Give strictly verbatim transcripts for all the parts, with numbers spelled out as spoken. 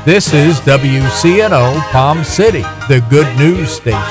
This is W C N O Palm City, the good news station.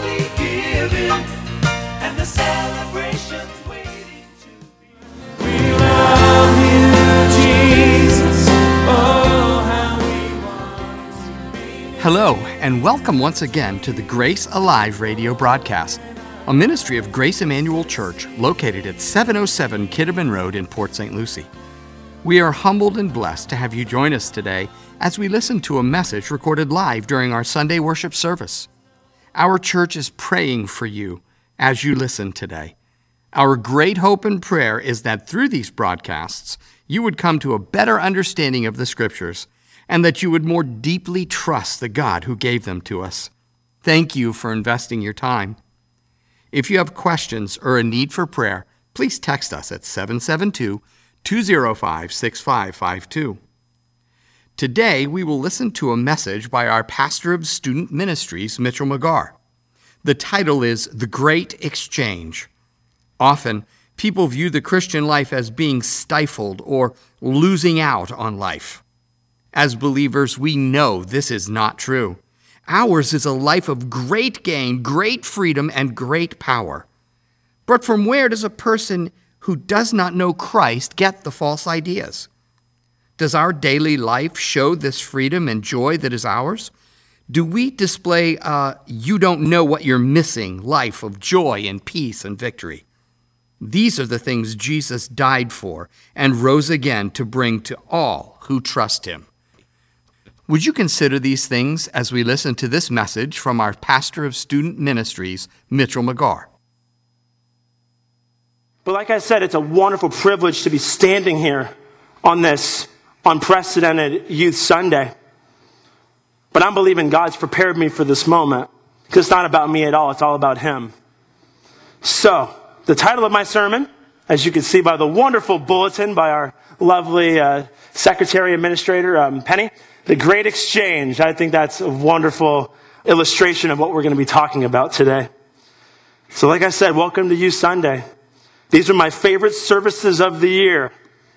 Hello, and welcome once again to the Grace Alive radio broadcast, a ministry of Grace Emmanuel Church located at seven oh seven Kidderman Road in Port Saint Lucie. We are humbled and blessed to have you join us today as we listen to a message recorded live during our Sunday worship service. Our church is praying for you as you listen today. Our great hope and prayer is that through these broadcasts, you would come to a better understanding of the Scriptures and that you would more deeply trust the God who gave them to us. Thank you for investing your time. If you have questions or a need for prayer, please text us at seven seven two, two oh five, six five five two. Today, we will listen to a message by our pastor of student ministries, Mitchell McGarr. The title is The Great Exchange. Often, people view the Christian life as being stifled or losing out on life. As believers, we know this is not true. Ours is a life of great gain, great freedom, and great power. But from where does a person who does not know Christ get the false ideas? Does our daily life show this freedom and joy that is ours? Do we display a you don't know what you're missing life of joy and peace and victory? These are the things Jesus died for and rose again to bring to all who trust him. Would you consider these things as we listen to this message from our pastor of student ministries, Mitchell McGarr? But like I said, it's a wonderful privilege to be standing here on this unprecedented Youth Sunday. But I'm believing God's prepared me for this moment because it's not about me at all. It's all about him. So, the title of my sermon, as you can see by the wonderful bulletin by our lovely uh, secretary administrator, um, Penny, The Great Exchange. I think that's a wonderful illustration of what we're going to be talking about today. So like I said, welcome to Youth Sunday. These are my favorite services of the year.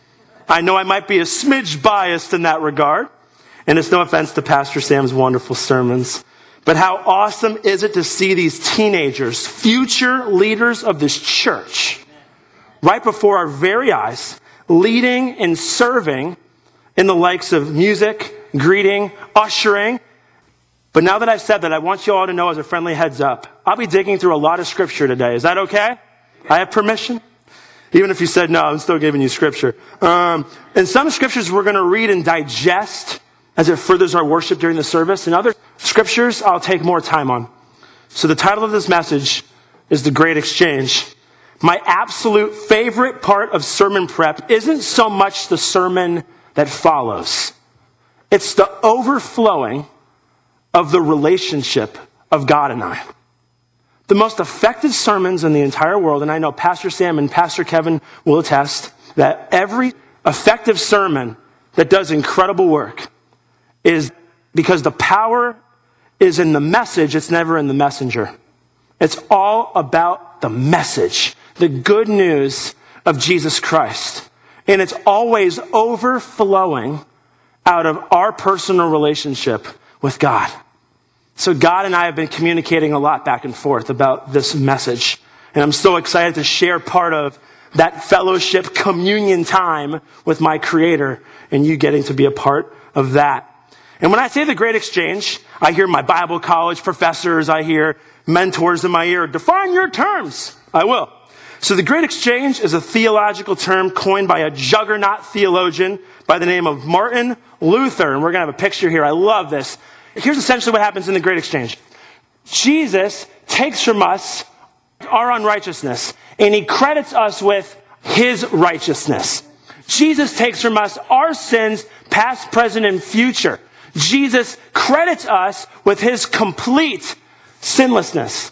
I know I might be a smidge biased in that regard, and it's no offense to Pastor Sam's wonderful sermons. But how awesome is it to see these teenagers, future leaders of this church, right before our very eyes, leading and serving in the likes of music, greeting, ushering. But now that I've said that, I want you all to know as a friendly heads up, I'll be digging through a lot of scripture today. Is that okay? I have permission? Even if you said no, I'm still giving you scripture. Um, and some scriptures we're going to read and digest as it furthers our worship during the service. And other scriptures I'll take more time on. So the title of this message is The Great Exchange. My absolute favorite part of sermon prep isn't so much the sermon that follows. It's the overflowing of the relationship of God and I. The most effective sermons in the entire world, and I know Pastor Sam and Pastor Kevin will attest, that every effective sermon that does incredible work is because the power is in the message, it's never in the messenger. It's all about the message, the good news of Jesus Christ. And it's always overflowing out of our personal relationship with God. So God and I have been communicating a lot back and forth about this message. And I'm so excited to share part of that fellowship communion time with my Creator and you getting to be a part of that. And when I say the Great Exchange, I hear my Bible college professors, I hear mentors in my ear, define your terms. I will. So the Great Exchange is a theological term coined by a juggernaut theologian by the name of Martin Luther. And we're going to have a picture here. I love this. Here's essentially what happens in the Great Exchange. Jesus takes from us our unrighteousness, and he credits us with his righteousness. Jesus takes from us our sins, past, present, and future. Jesus credits us with his complete sinlessness.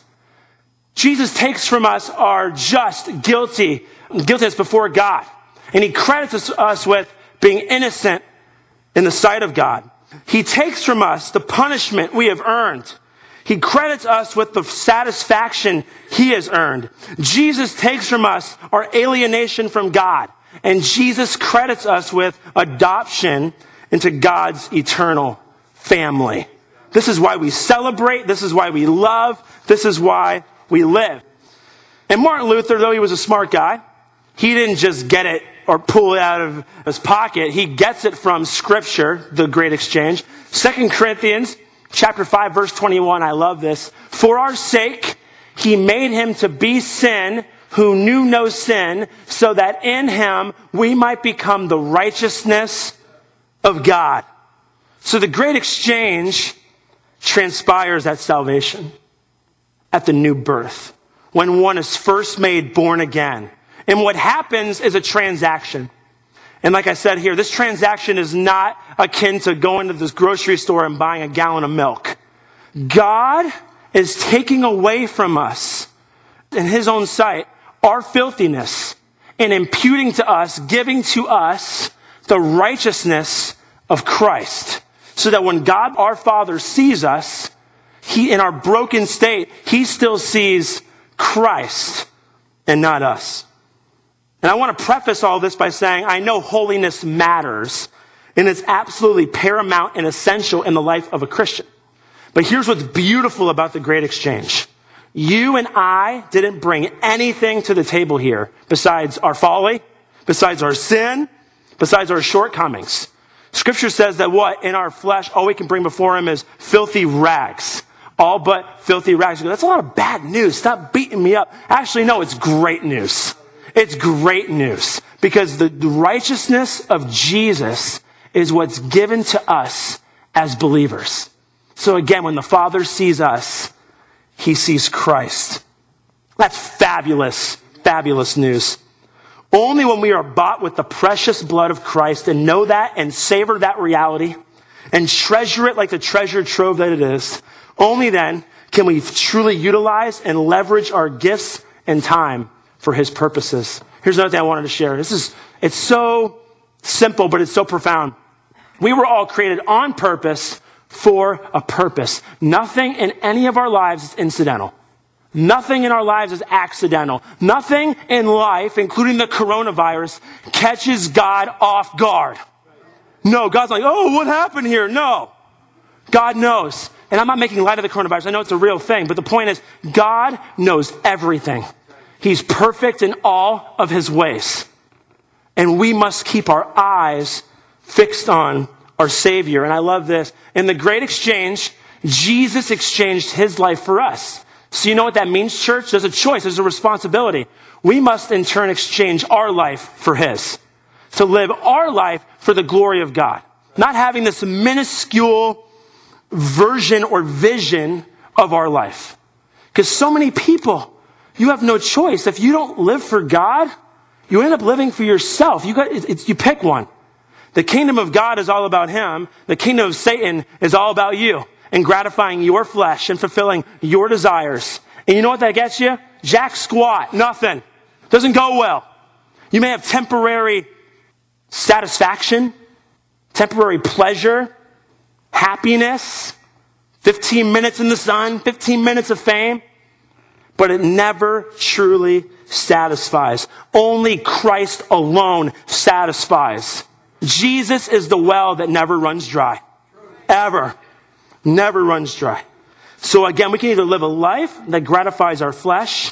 Jesus takes from us our just, guilty, guiltiness before God, and he credits us with being innocent in the sight of God. He takes from us the punishment we have earned. He credits us with the satisfaction he has earned. Jesus takes from us our alienation from God. And Jesus credits us with adoption into God's eternal family. This is why we celebrate. This is why we love. This is why we live. And Martin Luther, though he was a smart guy, he didn't just get it or pull it out of his pocket. He gets it from Scripture, the great exchange. Second Corinthians chapter five, verse twenty-one, I love this. For our sake, he made him to be sin who knew no sin, so that in him we might become the righteousness of God. So the great exchange transpires at salvation, at the new birth, when one is first made born again. And what happens is a transaction. And like I said here, this transaction is not akin to going to this grocery store and buying a gallon of milk. God is taking away from us, in his own sight, our filthiness and imputing to us, giving to us the righteousness of Christ. So that when God our Father sees us, he, in our broken state, he still sees Christ and not us. And I want to preface all this by saying, I know holiness matters, and it's absolutely paramount and essential in the life of a Christian. But here's what's beautiful about the great exchange. You and I didn't bring anything to the table here besides our folly, besides our sin, besides our shortcomings. Scripture says that what? In our flesh, all we can bring before him is filthy rags. All but filthy rags. That's a lot of bad news. Stop beating me up. Actually, no, it's great news. It's great news. Because the righteousness of Jesus is what's given to us as believers. So again, when the Father sees us, he sees Christ. That's fabulous, fabulous news. Only when we are bought with the precious blood of Christ and know that and savor that reality and treasure it like the treasure trove that it is, only then can we truly utilize and leverage our gifts and time for his purposes. Here's another thing I wanted to share. This is, it's so simple, but it's so profound. We were all created on purpose for a purpose. Nothing in any of our lives is incidental. Nothing in our lives is accidental. Nothing in life, including the coronavirus, catches God off guard. No, God's like, oh, what happened here? No. God knows. And I'm not making light of the coronavirus. I know it's a real thing. But the point is, God knows everything. He's perfect in all of his ways. And we must keep our eyes fixed on our Savior. And I love this. In the great exchange, Jesus exchanged his life for us. So you know what that means, church? There's a choice. There's a responsibility. We must in turn exchange our life for his. To live our life for the glory of God. Not having this minuscule version or vision of our life. Because so many people, you have no choice. If you don't live for God, you end up living for yourself. You got, it's, you pick one. The kingdom of God is all about him. The kingdom of Satan is all about you and gratifying your flesh and fulfilling your desires. And you know what that gets you? Jack squat. Nothing. Doesn't go well. You may have temporary satisfaction, temporary pleasure, happiness, fifteen minutes in the sun, fifteen minutes of fame, but it never truly satisfies. Only Christ alone satisfies. Jesus is the well that never runs dry. Ever. Never runs dry. So again, we can either live a life that gratifies our flesh,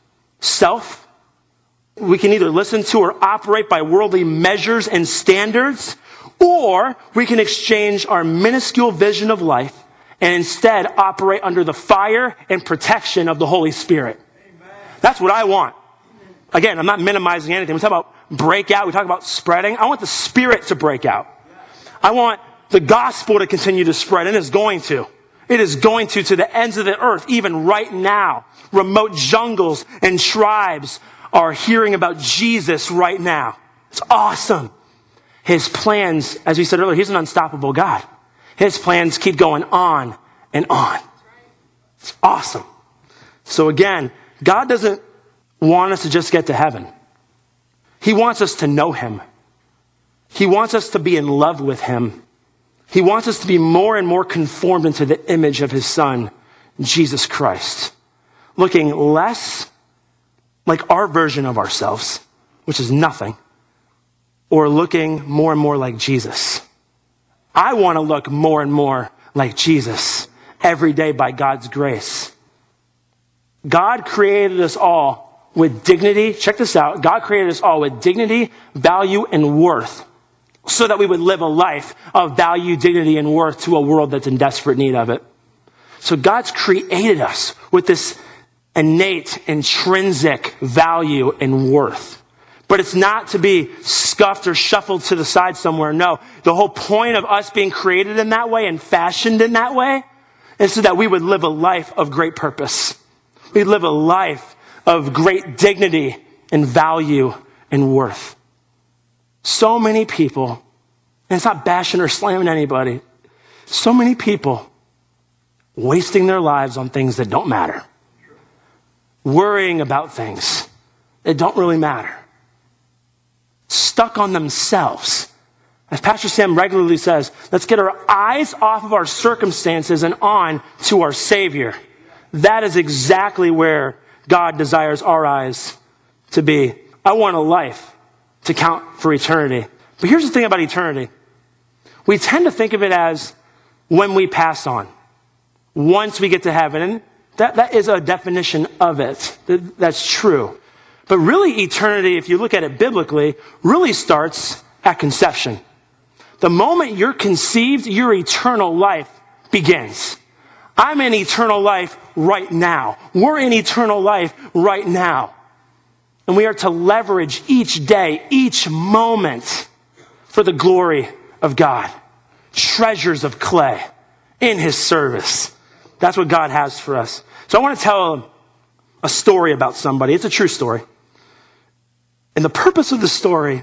self. We can either listen to or operate by worldly measures and standards, or we can exchange our minuscule vision of life and instead operate under the fire and protection of the Holy Spirit. Amen. That's what I want. Again, I'm not minimizing anything. We talk about breakout. We talk about spreading. I want the Spirit to break out. I want the gospel to continue to spread, and it's going to. It is going to, to the ends of the earth, even right now. Remote jungles and tribes are hearing about Jesus right now. It's awesome. His plans, as we said earlier, he's an unstoppable God. His plans keep going on and on. It's awesome. So again, God doesn't want us to just get to heaven. He wants us to know him. He wants us to be in love with him. He wants us to be more and more conformed into the image of his Son, Jesus Christ. Looking less like our version of ourselves, which is nothing, or looking more and more like Jesus. I want to look more and more like Jesus every day by God's grace. God created us all with dignity. Check this out. God created us all with dignity, value, and worth so that we would live a life of value, dignity, and worth to a world that's in desperate need of it. So God's created us with this innate, intrinsic value and worth. But it's not to be scuffed or shuffled to the side somewhere. No, the whole point of us being created in that way and fashioned in that way is so that we would live a life of great purpose. We live a life of great dignity and value and worth. So many people, and it's not bashing or slamming anybody, so many people wasting their lives on things that don't matter. Worrying about things that don't really matter. Stuck on themselves. As Pastor Sam regularly says, let's get our eyes off of our circumstances and on to our Savior. That is exactly where God desires our eyes to be. I want a life to count for eternity. But here's the thing about eternity. We tend to think of it as when we pass on. Once we get to heaven. And that, that is a definition of it. That, that's true. But really, eternity, if you look at it biblically, really starts at conception. The moment you're conceived, your eternal life begins. I'm in eternal life right now. We're in eternal life right now. And we are to leverage each day, each moment for the glory of God. Treasures of clay in his service. That's what God has for us. So I want to tell a story about somebody. It's a true story. And the purpose of the story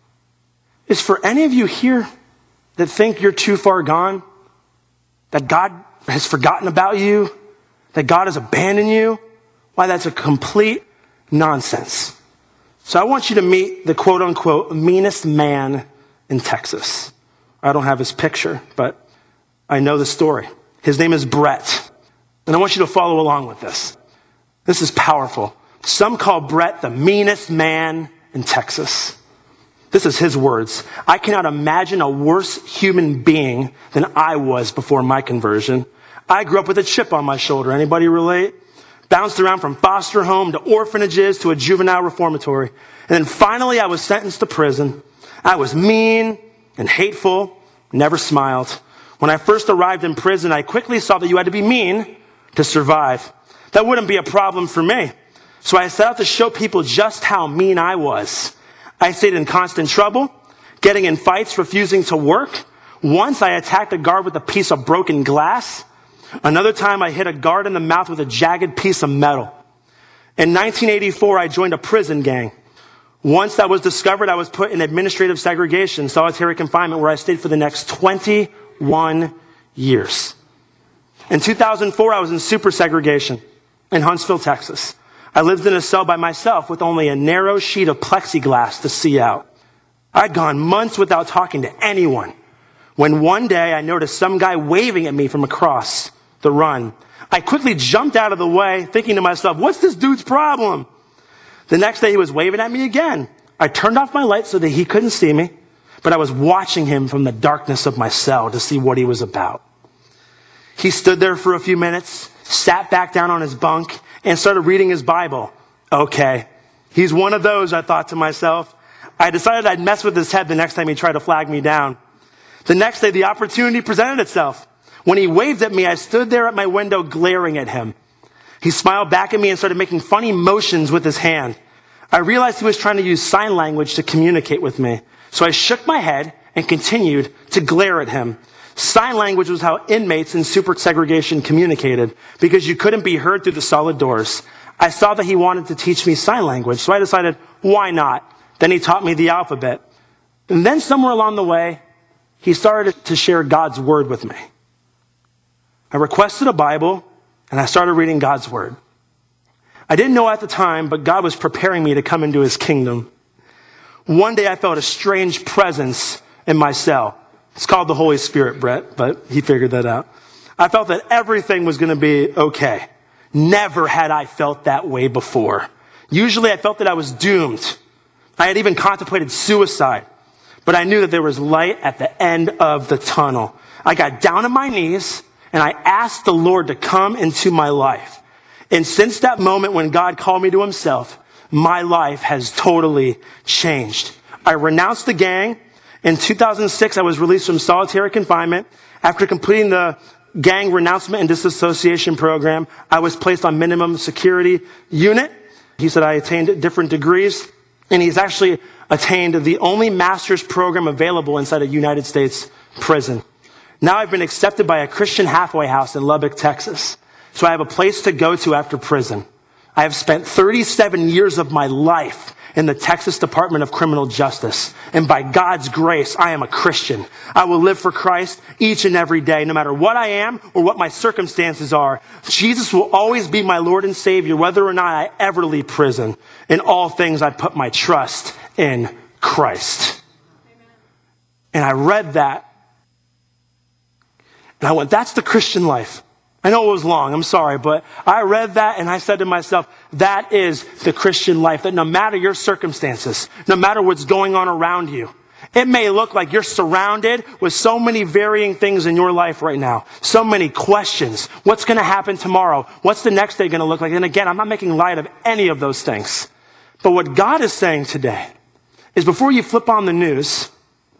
is for any of you here that think you're too far gone, that God has forgotten about you, that God has abandoned you. Why, that's a complete nonsense. So I want you to meet the quote unquote meanest man in Texas. I don't have his picture, but I know the story. His name is Brett. And I want you to follow along with this. This is powerful. Some call Brett the meanest man in Texas. This is his words. I cannot imagine a worse human being than I was before my conversion. I grew up with a chip on my shoulder. Anybody relate? Bounced around from foster home to orphanages to a juvenile reformatory. And then finally I was sentenced to prison. I was mean and hateful, never smiled. When I first arrived in prison, I quickly saw that you had to be mean to survive. That wouldn't be a problem for me. So I set out to show people just how mean I was. I stayed in constant trouble, getting in fights, refusing to work. Once I attacked a guard with a piece of broken glass. Another time I hit a guard in the mouth with a jagged piece of metal. In nineteen eighty-four, I joined a prison gang. Once that was discovered, I was put in administrative segregation, solitary confinement, where I stayed for the next twenty-one years. In two thousand four, I was in super segregation in Huntsville, Texas. I lived in a cell by myself with only a narrow sheet of plexiglass to see out. I'd gone months without talking to anyone, when one day I noticed some guy waving at me from across the run. I quickly jumped out of the way, thinking to myself, what's this dude's problem? The next day he was waving at me again. I turned off my light so that he couldn't see me, but I was watching him from the darkness of my cell to see what he was about. He stood there for a few minutes, sat back down on his bunk, and started reading his Bible. Okay, he's one of those, I thought to myself. I decided I'd mess with his head the next time he tried to flag me down. The next day, the opportunity presented itself. When he waved at me, I stood there at my window glaring at him. He smiled back at me and started making funny motions with his hand. I realized he was trying to use sign language to communicate with me. So I shook my head and continued to glare at him. Sign language was how inmates in super segregation communicated, because you couldn't be heard through the solid doors. I saw that he wanted to teach me sign language, so I decided, why not? Then he taught me the alphabet. And then somewhere along the way, he started to share God's word with me. I requested a Bible, and I started reading God's word. I didn't know at the time, but God was preparing me to come into his kingdom. One day I felt a strange presence in my cell. It's called the Holy Spirit, Brett, but he figured that out. I felt that everything was going to be okay. Never had I felt that way before. Usually I felt that I was doomed. I had even contemplated suicide. but I knew that there was light at the end of the tunnel. I got down on my knees and I asked the Lord to come into my life. And since that moment when God called me to himself, my life has totally changed. I renounced the gang. In two thousand six, I was released from solitary confinement. After completing the gang renouncement and disassociation program, I was placed on minimum security unit. He said I attained different degrees, and he's actually attained the only master's program available inside a United States prison. Now I've been accepted by a Christian halfway house in Lubbock, Texas. So I have a place to go to after prison. I have spent thirty-seven years of my life in the Texas Department of Criminal Justice. And by God's grace, I am a Christian. I will live for Christ each and every day, no matter what I am or what my circumstances are. Jesus will always be my Lord and Savior, whether or not I ever leave prison. In all things, I put my trust in Christ. Amen. And I read that, and I went, that's the Christian life. I know it was long, I'm sorry, but I read that and I said to myself, that is the Christian life, that no matter your circumstances, no matter what's going on around you, it may look like you're surrounded with so many varying things in your life right now, so many questions. What's going to happen tomorrow? What's the next day going to look like? And again, I'm not making light of any of those things. But what God is saying today is before you flip on the news,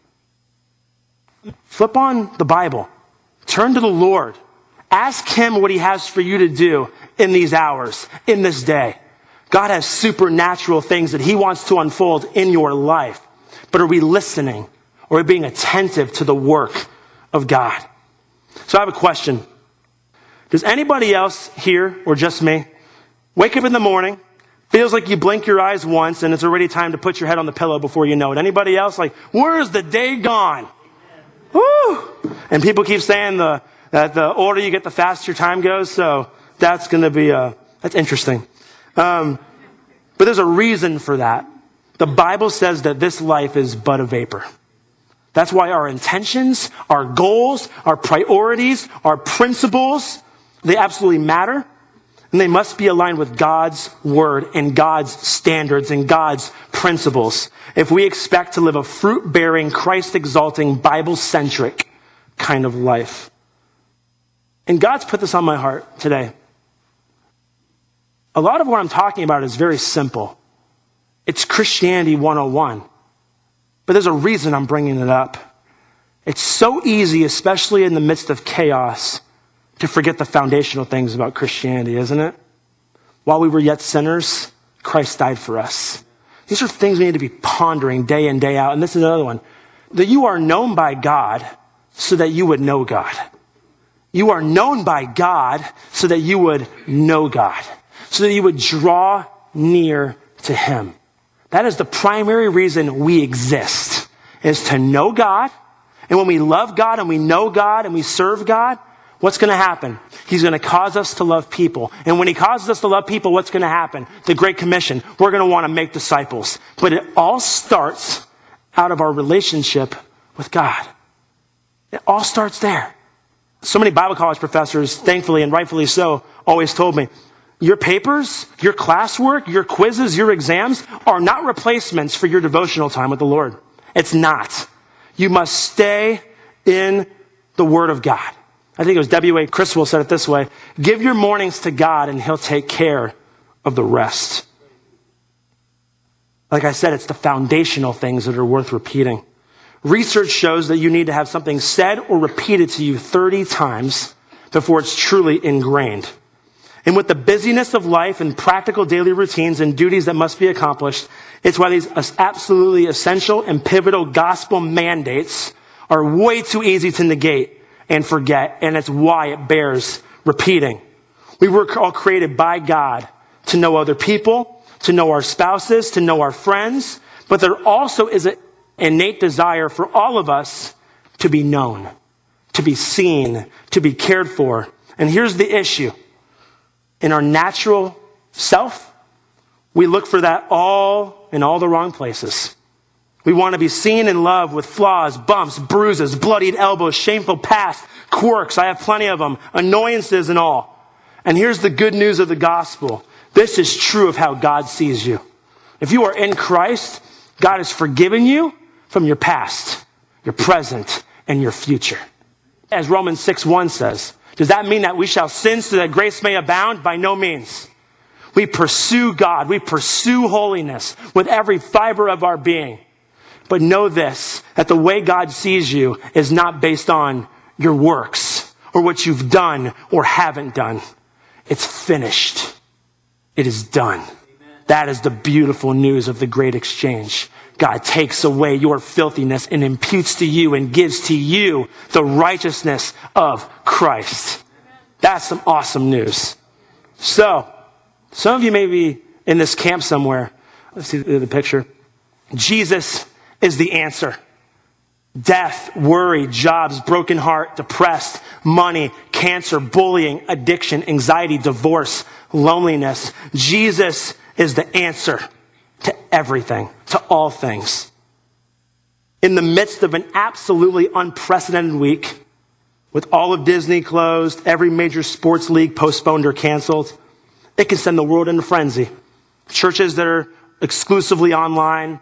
flip on the Bible, turn to the Lord. Ask him what he has for you to do in these hours, in this day. God has supernatural things that he wants to unfold in your life. But are we listening? Or are we being attentive to the work of God? So I have a question. Does anybody else here, or just me, wake up in the morning, feels like you blink your eyes once and it's already time to put your head on the pillow before you know it? Anybody else? Like, where's the day gone? Woo! And people keep saying the that the older you get, the faster time goes. So that's going to be, uh, that's interesting. Um, but there's a reason for that. The Bible says that this life is but a vapor. That's why our intentions, our goals, our priorities, our principles, they absolutely matter. And they must be aligned with God's word and God's standards and God's principles if we expect to live a fruit-bearing, Christ-exalting, Bible-centric kind of life. And God's put this on my heart today. A lot of what I'm talking about is very simple. It's Christianity one oh one. But there's a reason I'm bringing it up. It's so easy, especially in the midst of chaos, to forget the foundational things about Christianity, isn't it? While we were yet sinners, Christ died for us. These are things we need to be pondering day in, day out. And this is another one. That you are known by God so that you would know God. You are known by God so that you would know God, so that you would draw near to him. That is the primary reason we exist, is to know God. And when we love God and we know God and we serve God, what's going to happen? He's going to cause us to love people. And when he causes us to love people, what's going to happen? The Great Commission. We're going to want to make disciples. But it all starts out of our relationship with God. It all starts there. So many Bible college professors, thankfully and rightfully so, always told me, your papers, your classwork, your quizzes, your exams are not replacements for your devotional time with the Lord. It's not. You must stay in the Word of God. I think it was W A Criswell said it this way, give your mornings to God and he'll take care of the rest. Like I said, it's the foundational things that are worth repeating. Research shows that you need to have something said or repeated to you thirty times before it's truly ingrained. And with the busyness of life and practical daily routines and duties that must be accomplished, it's why these absolutely essential and pivotal gospel mandates are way too easy to negate and forget. And it's why it bears repeating. We were all created by God to know other people, to know our spouses, to know our friends, but there also is an innate desire for all of us to be known, to be seen, to be cared for. And here's the issue. In our natural self, we look for that all in all the wrong places. We want to be seen and loved with flaws, bumps, bruises, bloodied elbows, shameful past, quirks. I have plenty of them, annoyances and all. And here's the good news of the gospel. This is true of how God sees you. If you are in Christ, God has forgiven you, from your past, your present, and your future. As Romans six one says, does that mean that we shall sin so that grace may abound? By no means. We pursue God. We pursue holiness with every fiber of our being. But know this, that the way God sees you is not based on your works or what you've done or haven't done. It's finished. It is done. Amen. That is the beautiful news of the great exchange. God takes away your filthiness and imputes to you and gives to you the righteousness of Christ. That's some awesome news. So, some of you may be in this camp somewhere. Let's see the picture. Jesus is the answer. Death, worry, jobs, broken heart, depressed, money, cancer, bullying, addiction, anxiety, divorce, loneliness. Jesus is the answer to everything, to all things. In the midst of an absolutely unprecedented week, with all of Disney closed, every major sports league postponed or canceled, it can send the world into frenzy. Churches that are exclusively online.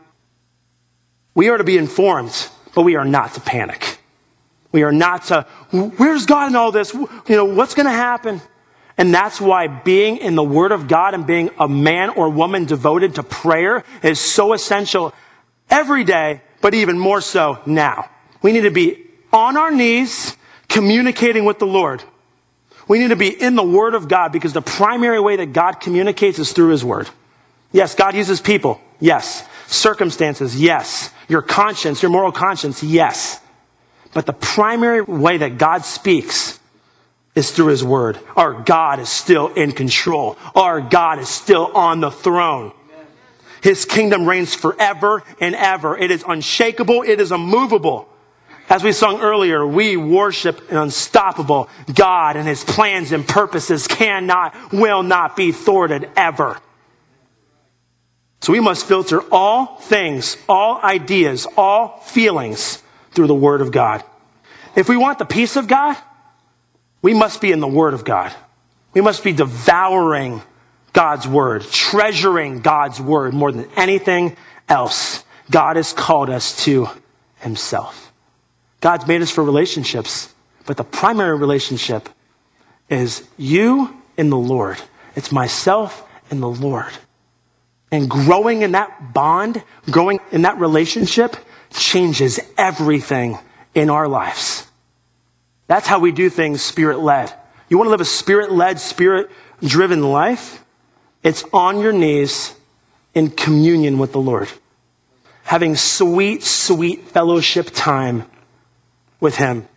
We are to be informed, but we are not to panic. We are not to, where's God in all this? You know, what's going to happen? And that's why being in the Word of God and being a man or woman devoted to prayer is so essential every day, but even more so now. We need to be on our knees communicating with the Lord. We need to be in the Word of God because the primary way that God communicates is through His Word. Yes, God uses people. Yes. Circumstances. Yes. Your conscience, your moral conscience. Yes. But the primary way that God speaks is through His Word. Our God is still in control. Our God is still on the throne. His kingdom reigns forever and ever. It is unshakable. It is immovable. As we sung earlier, we worship an unstoppable God, and His plans and purposes cannot, will not be thwarted ever. So we must filter all things, all ideas, all feelings through the Word of God. If we want the peace of God, we must be in the Word of God. We must be devouring God's Word, treasuring God's Word more than anything else. God has called us to Himself. God's made us for relationships, but the primary relationship is you and the Lord. It's myself and the Lord. And growing in that bond, growing in that relationship changes everything in our lives. That's how we do things Spirit-led. You want to live a Spirit-led, Spirit-driven life? It's on your knees in communion with the Lord. Having sweet, sweet fellowship time with Him.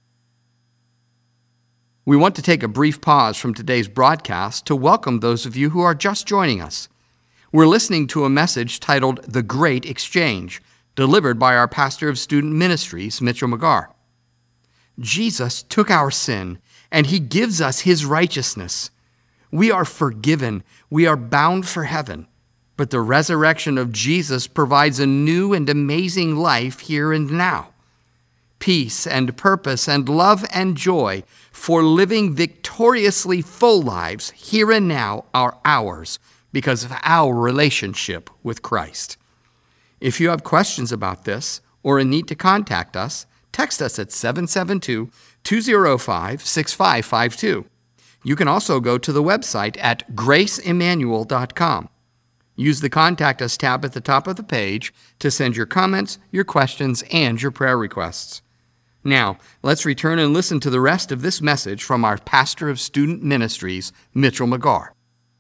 We want to take a brief pause from today's broadcast to welcome those of you who are just joining us. We're listening to a message titled The Great Exchange, delivered by our pastor of student ministries, Mitchell McGarr. Jesus took our sin, and He gives us His righteousness. We are forgiven. We are bound for heaven. But the resurrection of Jesus provides a new and amazing life here and now. Peace and purpose and love and joy for living victoriously full lives here and now are ours because of our relationship with Christ. If you have questions about this or a need to contact us, text us at seven seven two, two zero five, six five five two. You can also go to the website at grace emmanuel dot com. Use the Contact Us tab at the top of the page to send your comments, your questions, and your prayer requests. Now, let's return and listen to the rest of this message from our pastor of student ministries, Mitchell McGarr.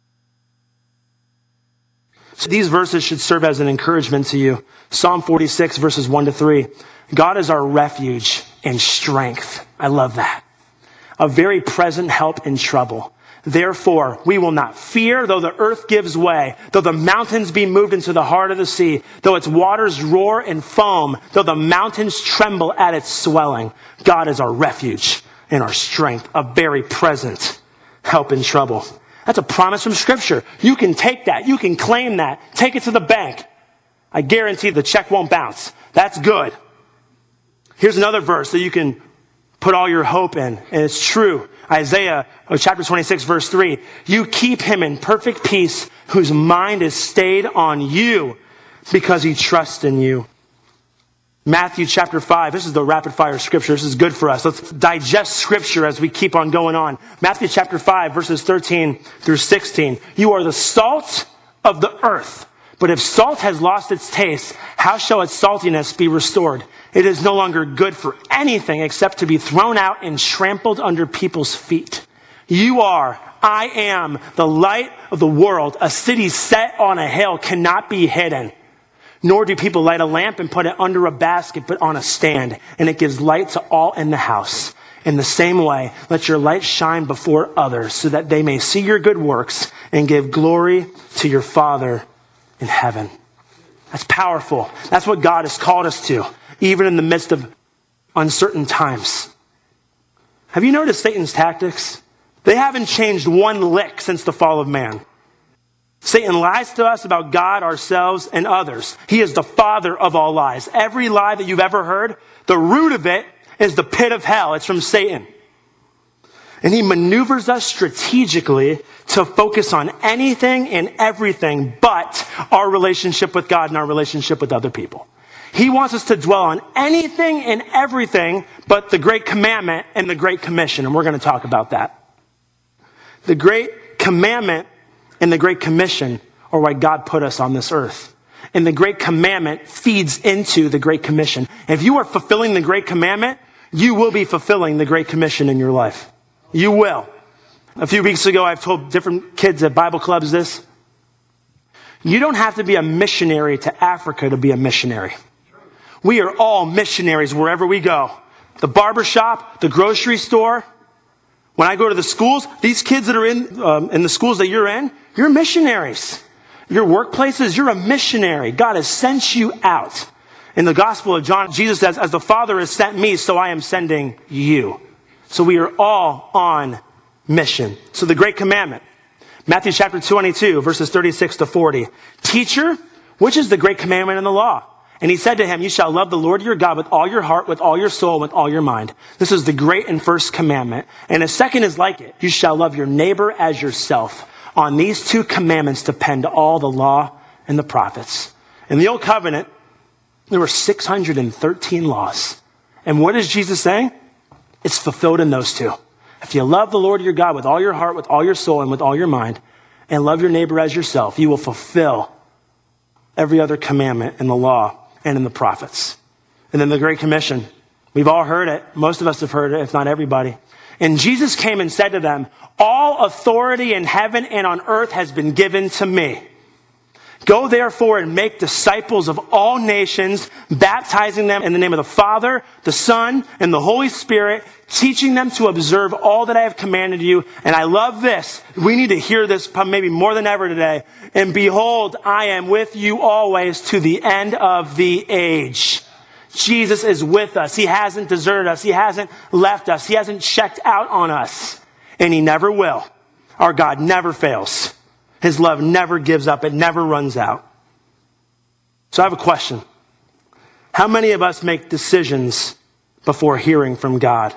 So these verses should serve as an encouragement to you. Psalm forty-six, verses one to three. God is our refuge and strength. I love that. A very present help in trouble. Therefore, we will not fear, though the earth gives way, though the mountains be moved into the heart of the sea, though its waters roar and foam, though the mountains tremble at its swelling. God is our refuge and our strength, a very present help in trouble. That's a promise from Scripture. You can take that. You can claim that. Take it to the bank. I guarantee the check won't bounce. That's good. Here's another verse that you can put all your hope in, and it's true. Isaiah chapter twenty-six, verse three. You keep him in perfect peace, whose mind is stayed on you because he trusts in you. Matthew chapter five. This is the rapid fire scripture. This is good for us. Let's digest scripture as we keep on going on. Matthew chapter five, verses thirteen through sixteen. You are the salt of the earth. But if salt has lost its taste, how shall its saltiness be restored? It is no longer good for anything except to be thrown out and trampled under people's feet. You are, I am, the light of the world. A city set on a hill cannot be hidden. Nor do people light a lamp and put it under a basket, but on a stand, and it gives light to all in the house. In the same way, let your light shine before others, so that they may see your good works and give glory to your Father in heaven. That's powerful. That's what God has called us to, even in the midst of uncertain times. Have you noticed Satan's tactics? They haven't changed one lick since the fall of man. Satan lies to us about God, ourselves, and others. He is the father of all lies. Every lie that you've ever heard, the root of it is the pit of hell. It's from Satan. And he maneuvers us strategically to focus on anything and everything but our relationship with God and our relationship with other people. He wants us to dwell on anything and everything but the Great Commandment and the Great Commission. And we're going to talk about that. The Great Commandment and the Great Commission are why God put us on this earth. And the Great Commandment feeds into the Great Commission. If you are fulfilling the Great Commandment, you will be fulfilling the Great Commission in your life. You will. A few weeks ago, I've told different kids at Bible clubs this. You don't have to be a missionary to Africa to be a missionary. We are all missionaries wherever we go. The barbershop, the grocery store. When I go to the schools, these kids that are in, um, in the schools that you're in, you're missionaries. Your workplaces, you're a missionary. God has sent you out. In the Gospel of John, Jesus says, as the Father has sent me, so I am sending you. So we are all on mission. So the Great Commandment, Matthew chapter twenty-two, verses thirty-six to forty. Teacher, which is the great commandment in the law? And he said to him, you shall love the Lord your God with all your heart, with all your soul, with all your mind. This is the great and first commandment. And a second is like it. You shall love your neighbor as yourself. On these two commandments depend all the law and the prophets. In the Old Covenant, there were six hundred thirteen laws. And what is Jesus saying? It's fulfilled in those two. If you love the Lord your God with all your heart, with all your soul, and with all your mind, and love your neighbor as yourself, you will fulfill every other commandment in the law and in the prophets. And then the Great Commission. We've all heard it. Most of us have heard it, if not everybody. And Jesus came and said to them, all authority in heaven and on earth has been given to me. Go therefore and make disciples of all nations, baptizing them in the name of the Father, the Son, and the Holy Spirit, teaching them to observe all that I have commanded you. And I love this. We need to hear this maybe more than ever today. And behold, I am with you always to the end of the age. Jesus is with us. He hasn't deserted us. He hasn't left us. He hasn't checked out on us. And he never will. Our God never fails. His love never gives up. It never runs out. So I have a question. How many of us make decisions before hearing from God?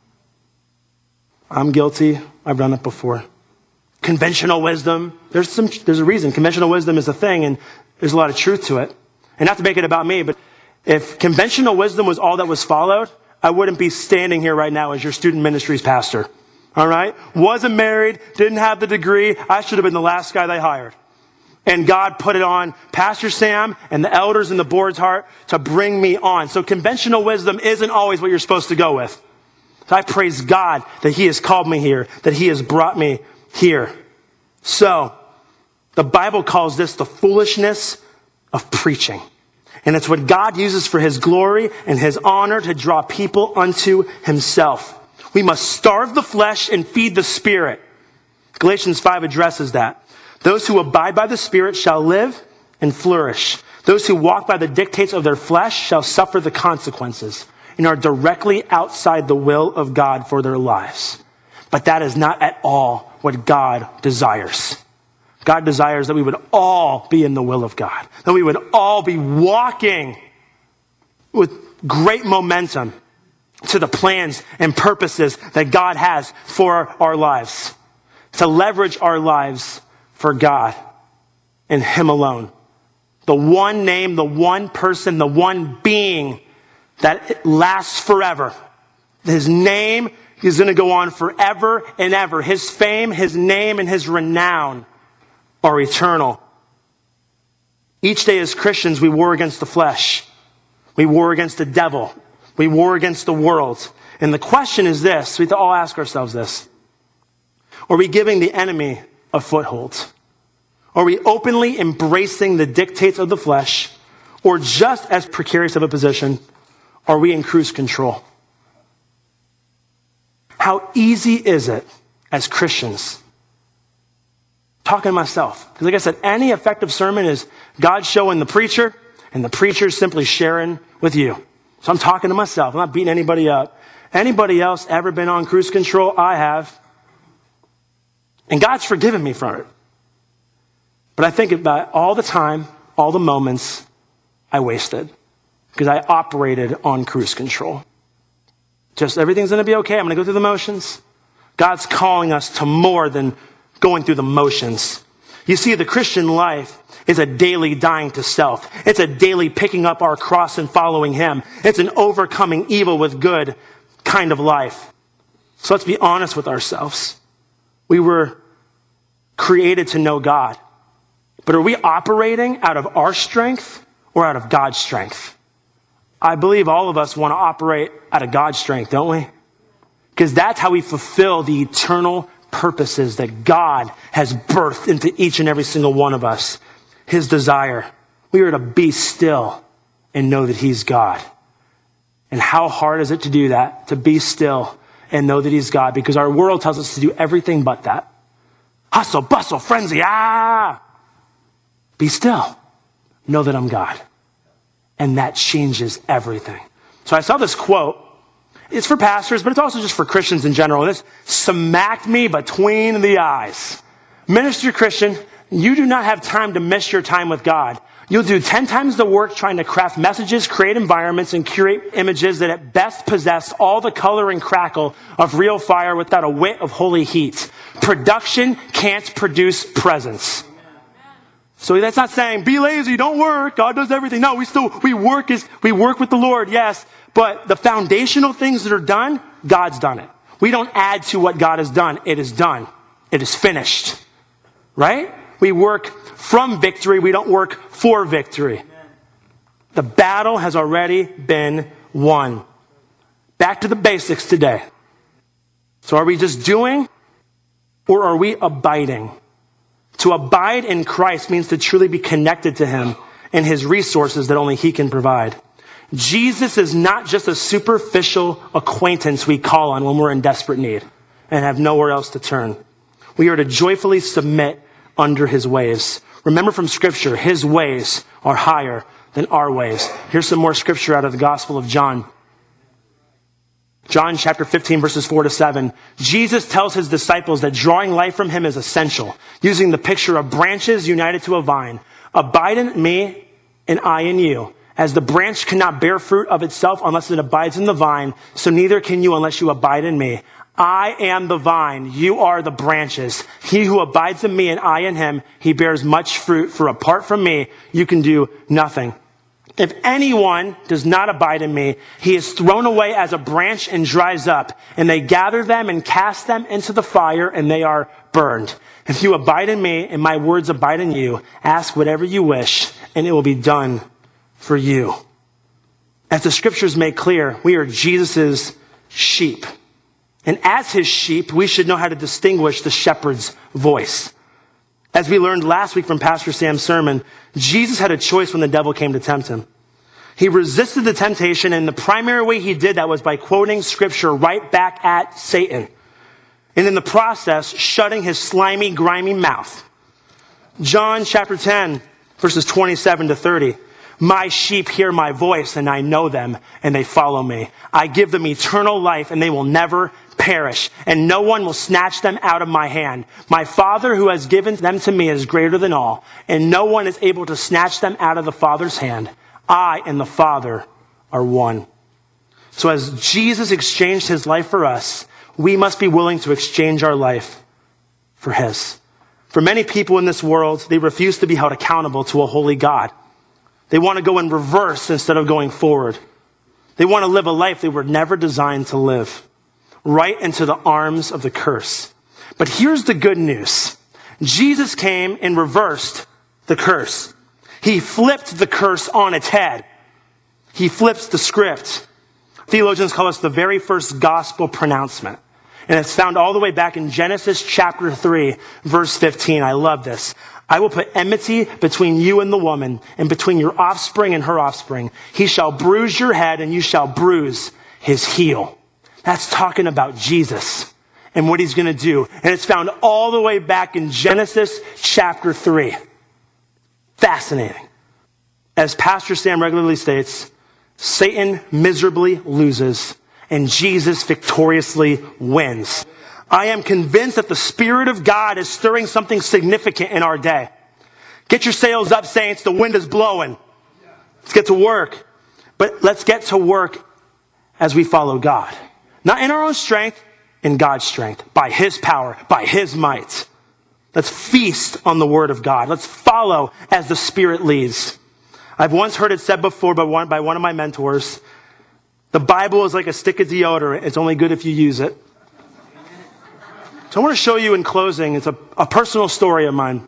I'm guilty. I've done it before. Conventional wisdom. There's some, there's a reason. Conventional wisdom is a thing, and there's a lot of truth to it. And not to make it about me, but if conventional wisdom was all that was followed, I wouldn't be standing here right now as your student ministries pastor. All right? Wasn't married, didn't have the degree. I should have been the last guy they hired. And God put it on Pastor Sam and the elders in the board's heart to bring me on. So conventional wisdom isn't always what you're supposed to go with. So I praise God that he has called me here, that he has brought me here. So the Bible calls this the foolishness of preaching. And it's what God uses for his glory and his honor to draw people unto himself. We must starve the flesh and feed the spirit. Galatians five addresses that. Those who abide by the Spirit shall live and flourish. Those who walk by the dictates of their flesh shall suffer the consequences and are directly outside the will of God for their lives. But that is not at all what God desires. God desires that we would all be in the will of God, that we would all be walking with great momentum to the plans and purposes that God has for our lives, to leverage our lives for God and him alone. The one name, the one person, the one being that it lasts forever. His name is going to go on forever and ever. His fame, his name, and his renown are eternal. Each day as Christians, we war against the flesh. We war against the devil. We war against the world. And the question is this, we have to all ask ourselves this. Are we giving the enemy a foothold? Are we openly embracing the dictates of the flesh? Or just as precarious of a position, are we in cruise control? How easy is it as Christians? Talking to myself. Because like I said, any effective sermon is God showing the preacher, and the preacher is simply sharing with you. So I'm talking to myself. I'm not beating anybody up. Anybody else ever been on cruise control? I have. And God's forgiven me for it. But I think about all the time, all the moments I wasted. Because I operated on cruise control. Just everything's going to be okay. I'm going to go through the motions. God's calling us to more than going through the motions. You see, the Christian life is a daily dying to self. It's a daily picking up our cross and following him. It's an overcoming evil with good kind of life. So let's be honest with ourselves. We were created to know God. But are we operating out of our strength or out of God's strength? I believe all of us want to operate out of God's strength, don't we? Because that's how we fulfill the eternal purposes that God has birthed into each and every single one of us. His desire. We are to be still and know that he's God. And how hard is it to do that? To be still and know that he's God? Because our world tells us to do everything but that. Hustle, bustle, frenzy, ah! Be still. Know that I'm God. And that changes everything. So I saw this quote. It's for pastors, but it's also just for Christians in general. And this smacked me between the eyes. Minister Christian, you do not have time to miss your time with God. You'll do ten times the work trying to craft messages, create environments, and curate images that at best possess all the color and crackle of real fire without a whit of holy heat. Production can't produce presence. So that's not saying, be lazy, don't work, God does everything. No, we still, we work is, we work with the Lord, yes. But the foundational things that are done, God's done it. We don't add to what God has done. It is done. It is finished. Right? We work from victory. We don't work for victory. The battle has already been won. Back to the basics today. So are we just doing or are we abiding? To abide in Christ means to truly be connected to him and his resources that only he can provide. Jesus is not just a superficial acquaintance we call on when we're in desperate need and have nowhere else to turn. We are to joyfully submit under his ways. Remember from Scripture, his ways are higher than our ways. Here's some more Scripture out of the Gospel of John. John chapter fifteen, verses four to seven. Jesus tells his disciples that drawing life from him is essential, using the picture of branches united to a vine. Abide in me and I in you. As the branch cannot bear fruit of itself unless it abides in the vine, so neither can you unless you abide in me. I am the vine, you are the branches. He who abides in me and I in him, he bears much fruit, for apart from me, you can do nothing. If anyone does not abide in me, he is thrown away as a branch and dries up, and they gather them and cast them into the fire, and they are burned. If you abide in me and my words abide in you, ask whatever you wish, and it will be done for you. As the Scriptures make clear, we are Jesus's sheep. And as his sheep, we should know how to distinguish the shepherd's voice. As we learned last week from Pastor Sam's sermon, Jesus had a choice when the devil came to tempt him. He resisted the temptation, and the primary way he did that was by quoting Scripture right back at Satan. And in the process, shutting his slimy, grimy mouth. John chapter ten, verses twenty-seven to thirty. My sheep hear my voice, and I know them, and they follow me. I give them eternal life, and they will never perish, and no one will snatch them out of my hand. My Father who has given them to me is greater than all, and no one is able to snatch them out of the Father's hand. I and the Father are one. So as Jesus exchanged his life for us, we must be willing to exchange our life for his. For many people in this world, they refuse to be held accountable to a holy God. They want to go in reverse instead of going forward. They want to live a life they were never designed to live, right into the arms of the curse. But here's the good news. Jesus came and reversed the curse. He flipped the curse on its head. He flips the script. Theologians call this the very first gospel pronouncement. And it's found all the way back in Genesis chapter three, verse fifteen. I love this. I will put enmity between you and the woman, and between your offspring and her offspring. He shall bruise your head, and you shall bruise his heel. That's talking about Jesus and what he's going to do. And it's found all the way back in Genesis chapter three. Fascinating. As Pastor Sam regularly states, Satan miserably loses and Jesus victoriously wins. I am convinced that the Spirit of God is stirring something significant in our day. Get your sails up, saints. The wind is blowing. Let's get to work. But let's get to work as we follow God. Not in our own strength, in God's strength, by his power, by his might. Let's feast on the word of God. Let's follow as the Spirit leads. I've once heard it said before by one, by one of my mentors, the Bible is like a stick of deodorant. It's only good if you use it. So I want to show you in closing, it's a, a personal story of mine.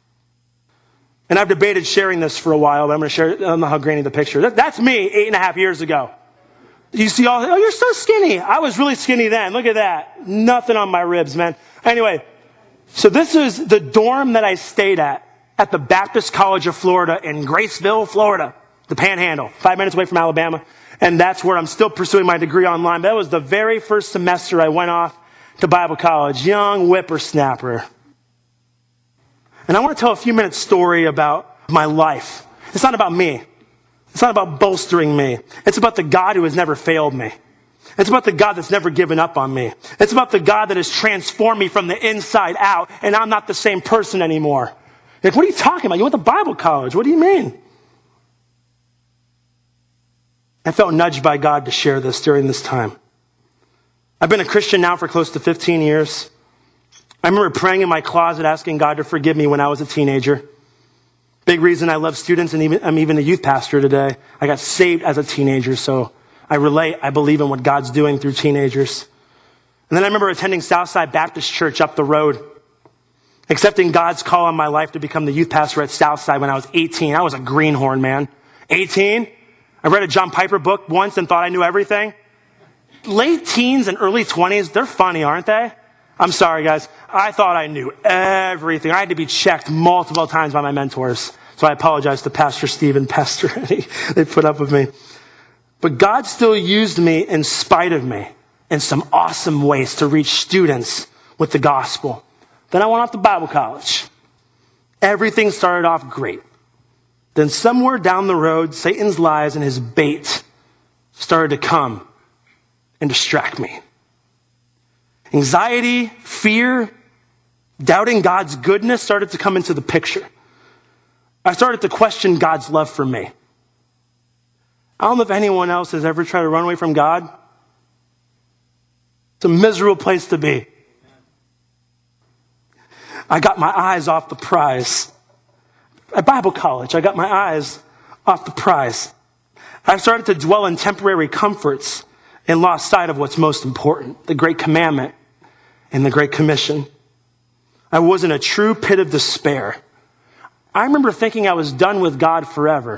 And I've debated sharing this for a while, but I'm going to share it. I don't know how grainy the picture. That, that's me eight and a half years ago. You see all, oh, you're so skinny. I was really skinny then. Look at that. Nothing on my ribs, man. Anyway, so this is the dorm that I stayed at, at the Baptist College of Florida in Graceville, Florida, the Panhandle, five minutes away from Alabama. And that's where I'm still pursuing my degree online. That was the very first semester I went off to Bible college, young whippersnapper. And I want to tell a few minutes story about my life. It's not about me. It's not about bolstering me. It's about the God who has never failed me. It's about the God that's never given up on me. It's about the God that has transformed me from the inside out, and I'm not the same person anymore. Like, what are you talking about? You went to Bible college. What do you mean? I felt nudged by God to share this during this time. I've been a Christian now for close to fifteen years. I remember praying in my closet, asking God to forgive me when I was a teenager. Big reason I love students, and even, I'm even a youth pastor today. I got saved as a teenager, so I relate. I believe in what God's doing through teenagers. And then I remember attending Southside Baptist Church up the road, accepting God's call on my life to become the youth pastor at Southside when I was eighteen. I was a greenhorn, man. eighteen? I read a John Piper book once and thought I knew everything. Late teens and early twenties, they're funny, aren't they? I'm sorry, guys. I thought I knew everything. I had to be checked multiple times by my mentors. So I apologize to Pastor Steve and Pastor Eddie. They put up with me. But God still used me in spite of me in some awesome ways to reach students with the gospel. Then I went off to Bible college. Everything started off great. Then somewhere down the road, Satan's lies and his bait started to come and distract me. Anxiety, fear, doubting God's goodness started to come into the picture. I started to question God's love for me. I don't know if anyone else has ever tried to run away from God. It's a miserable place to be. I got my eyes off the prize. At Bible college, I got my eyes off the prize. I started to dwell in temporary comforts and lost sight of what's most important, the Great Commandment and the Great Commission. I was in a true pit of despair. I remember thinking I was done with God forever.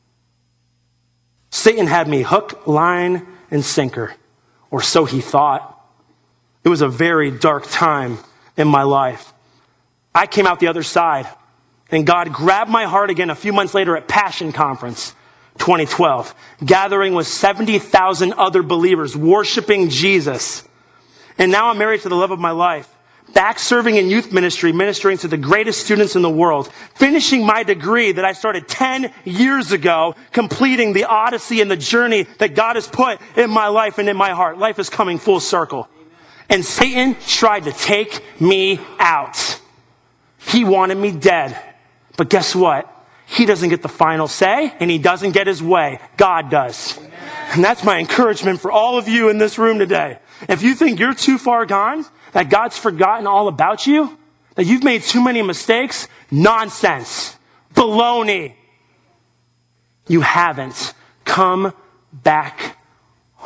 Satan had me hook, line, and sinker, or so he thought. It was a very dark time in my life. I came out the other side, and God grabbed my heart again a few months later at Passion Conference twenty twelve, gathering with seventy thousand other believers, worshiping Jesus. And now I'm married to the love of my life, back serving in youth ministry, ministering to the greatest students in the world, finishing my degree that I started ten years ago, completing the odyssey and the journey that God has put in my life and in my heart. Life is coming full circle. And Satan tried to take me out. He wanted me dead. But guess what? He doesn't get the final say, and he doesn't get his way. God does. Amen. And that's my encouragement for all of you in this room today. If you think you're too far gone, that God's forgotten all about you, that you've made too many mistakes, nonsense, baloney. You haven't. Come back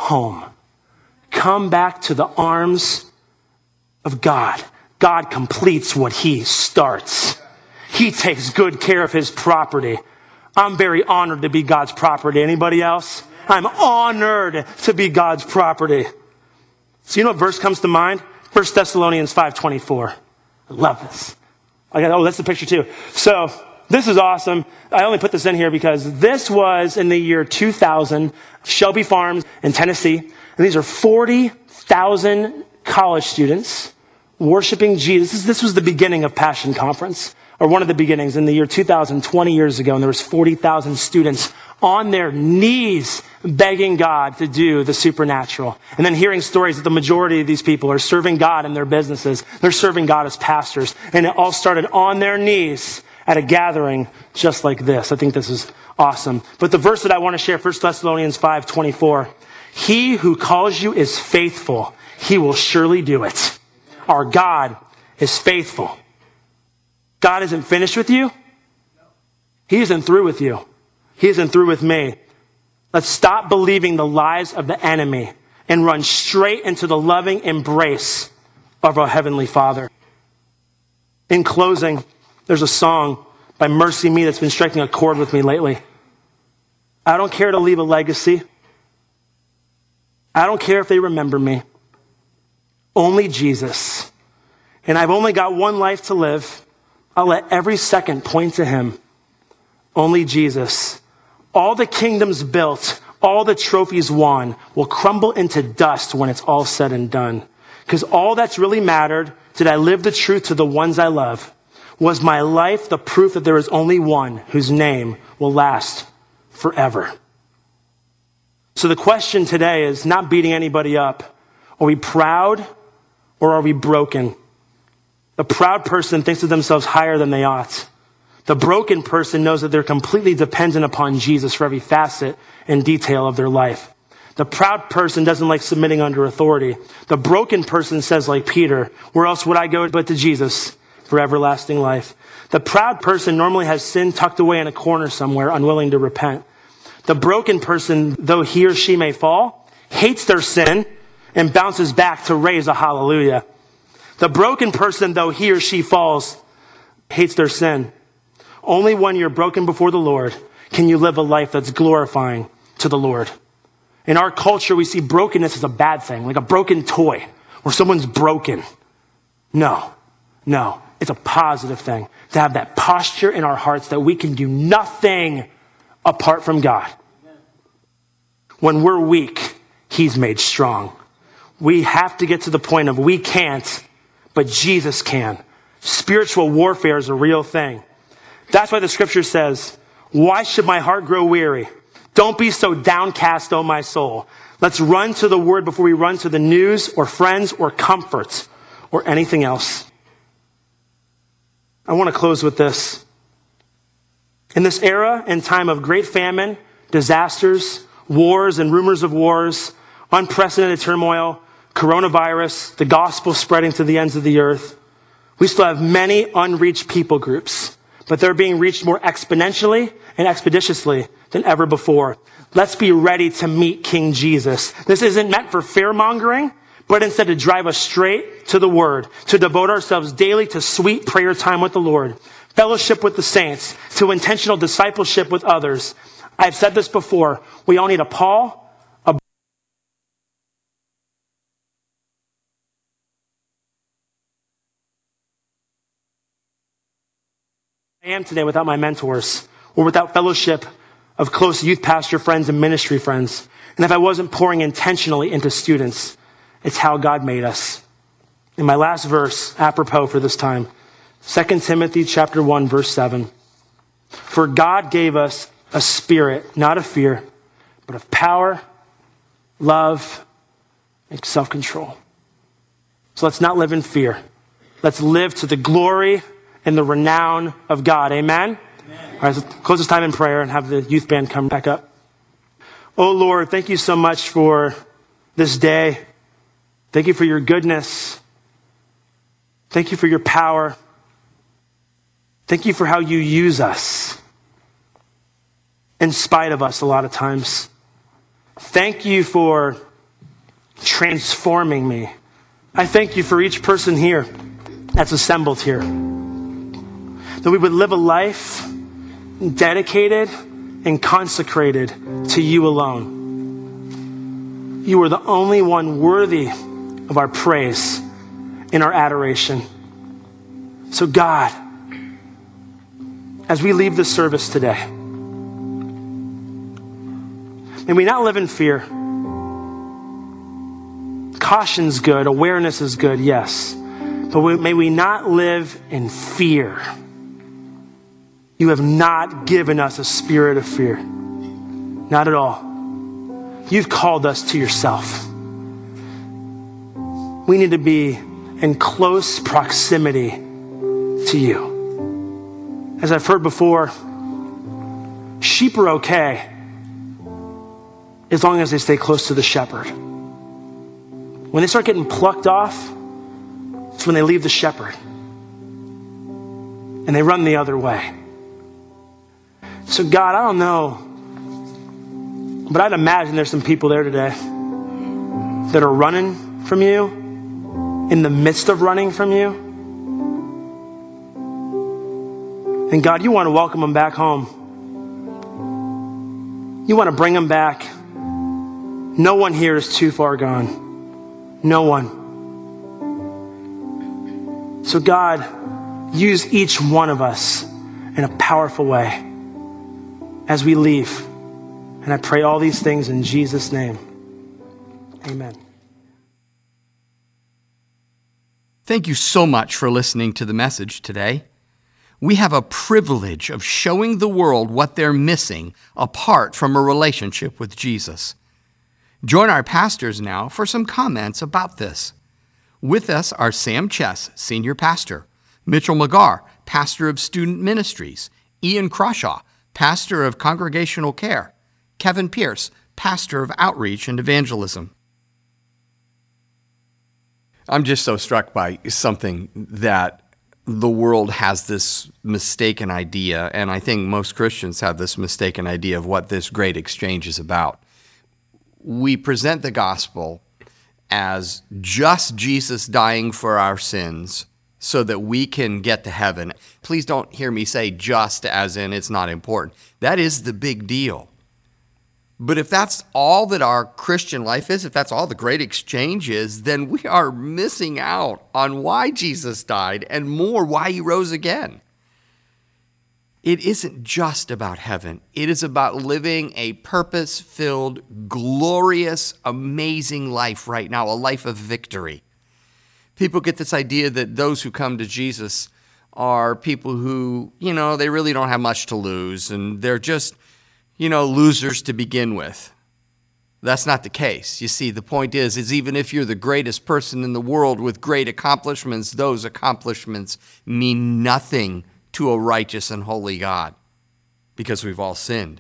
home. Come back to the arms of God. God completes what he starts. He takes good care of his property. I'm very honored to be God's property. Anybody else? I'm honored to be God's property. So you know what verse comes to mind? First Thessalonians five twenty-four. I love this. I got, oh, that's the picture too. So this is awesome. I only put this in here because this was in the year two thousand, Shelby Farms in Tennessee. And these are forty thousand college students worshiping Jesus. This, this was the beginning of Passion Conference, or one of the beginnings in the year two thousand, twenty years ago. And there was forty thousand students on their knees begging God to do the supernatural. And then hearing stories that the majority of these people are serving God in their businesses. They're serving God as pastors. And it all started on their knees at a gathering just like this. I think this is awesome. But the verse that I want to share, First Thessalonians five twenty-four. He who calls you is faithful. He will surely do it. Our God is faithful. God isn't finished with you. He isn't through with you. He isn't through with me. Let's stop believing the lies of the enemy and run straight into the loving embrace of our Heavenly Father. In closing, there's a song by Mercy Me that's been striking a chord with me lately. I don't care to leave a legacy. I don't care if they remember me. Only Jesus. And I've only got one life to live. I'll let every second point to him. Only Jesus. All the kingdoms built, all the trophies won will crumble into dust when it's all said and done. Because all that's really mattered, did I live the truth to the ones I love? Was my life the proof that there is only one whose name will last forever? So the question today is not beating anybody up. Are we proud or are we broken? The proud person thinks of themselves higher than they ought. The broken person knows that they're completely dependent upon Jesus for every facet and detail of their life. The proud person doesn't like submitting under authority. The broken person says, like Peter, where else would I go but to Jesus for everlasting life? The proud person normally has sin tucked away in a corner somewhere, unwilling to repent. The broken person, though he or she may fall, hates their sin and bounces back to raise a hallelujah. The broken person, though he or she falls, hates their sin. Only when you're broken before the Lord can you live a life that's glorifying to the Lord. In our culture, we see brokenness as a bad thing, like a broken toy, where someone's broken. No, no, it's a positive thing to have that posture in our hearts that we can do nothing apart from God. When we're weak, he's made strong. We have to get to the point of we can't, but Jesus can. Spiritual warfare is a real thing. That's why the scripture says, why should my heart grow weary? Don't be so downcast, O my soul. Let's run to the word before we run to the news or friends or comfort or anything else. I want to close with this. In this era and time of great famine, disasters, wars and rumors of wars, unprecedented turmoil, coronavirus, the gospel spreading to the ends of the earth, we still have many unreached people groups, but they're being reached more exponentially and expeditiously than ever before. Let's be ready to meet King Jesus. This isn't meant for fear-mongering, but instead to drive us straight to the Word, to devote ourselves daily to sweet prayer time with the Lord, fellowship with the saints, to intentional discipleship with others. I've said this before. We all need a Paul, a I am today without my mentors or without fellowship of close youth pastor friends and ministry friends. And if I wasn't pouring intentionally into students, it's how God made us. In my last verse, apropos for this time, Second Timothy chapter one, verse seven. For God gave us a spirit, not of fear, but of power, love, and self-control. So let's not live in fear. Let's live to the glory and the renown of God. Amen? Amen. All right, let's close this time in prayer and have the youth band come back up. Oh Lord, thank you so much for this day. Thank you for your goodness. Thank you for your power. Thank you for how you use us in spite of us a lot of times. Thank you for transforming me. I thank you for each person here that's assembled here, that we would live a life dedicated and consecrated to you alone. You are the only one worthy of our praise and our adoration. So God, as we leave this service today, may we not live in fear. Caution's good, awareness is good, yes. But we, may we not live in fear. You have not given us a spirit of fear. Not at all. You've called us to yourself. We need to be in close proximity to you. As I've heard before, sheep are okay as long as they stay close to the shepherd. When they start getting plucked off, it's when they leave the shepherd and they run the other way. So God, I don't know, but I'd imagine there's some people there today that are running from you, in the midst of running from you. And God, you want to welcome them back home. You want to bring them back. No one here is too far gone. No one. So God, use each one of us in a powerful way as we leave. And I pray all these things in Jesus' name. Amen. Thank you so much for listening to the message today. We have a privilege of showing the world what they're missing apart from a relationship with Jesus. Join our pastors now for some comments about this. With us are Sam Chess, Senior Pastor, Mitchell McGarr, Pastor of Student Ministries, Ian Crawshaw, Pastor of Congregational Care, Kevin Pierce, Pastor of Outreach and Evangelism. I'm just so struck by something that the world has this mistaken idea, and I think most Christians have this mistaken idea of what this great exchange is about. We present the gospel as just Jesus dying for our sins so that we can get to heaven. Please don't hear me say just as in it's not important. That is the big deal. But if that's all that our Christian life is, if that's all the great exchange is, then we are missing out on why Jesus died and more why he rose again. It isn't just about heaven. It is about living a purpose-filled, glorious, amazing life right now, a life of victory. People get this idea that those who come to Jesus are people who, you know, they really don't have much to lose, and they're just, you know, losers to begin with. That's not the case. You see, the point is, is even if you're the greatest person in the world with great accomplishments, those accomplishments mean nothing to a righteous and holy God, because we've all sinned.